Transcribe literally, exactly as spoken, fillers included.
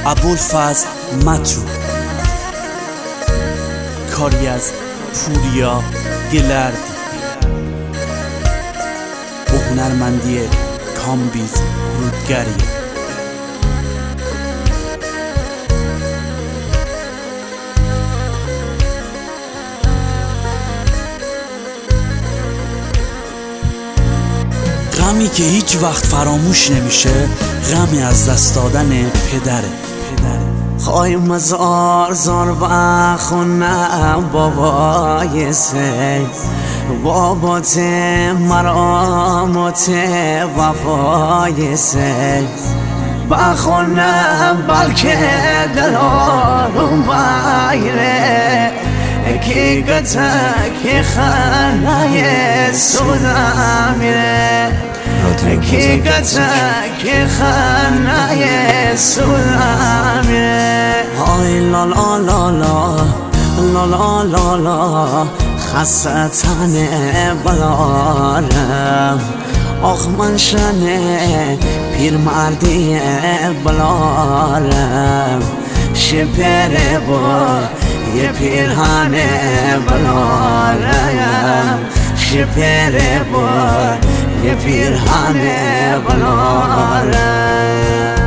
ابوالفضل مطرود، کاری از پوریا گلردی با هنرمندی کامبیز رودگری. غمی که هیچ وقت فراموش نمیشه، غمی از دست دادن پدره. خواهی مزار زار بخونم بابای سه بابا ته مرام ته وفای سه بخونم بلکه دلارم بایره کی گتا کی خانه سودا میره کی گتا کی خانه سودا میره. آی لا لا لا لا لا لا لا لا خسته تنه بلارم آخ من شنه پیر مردی بلارم شپره با یه پیرهنه بلارم شپره با یه پیرهنه بلارم.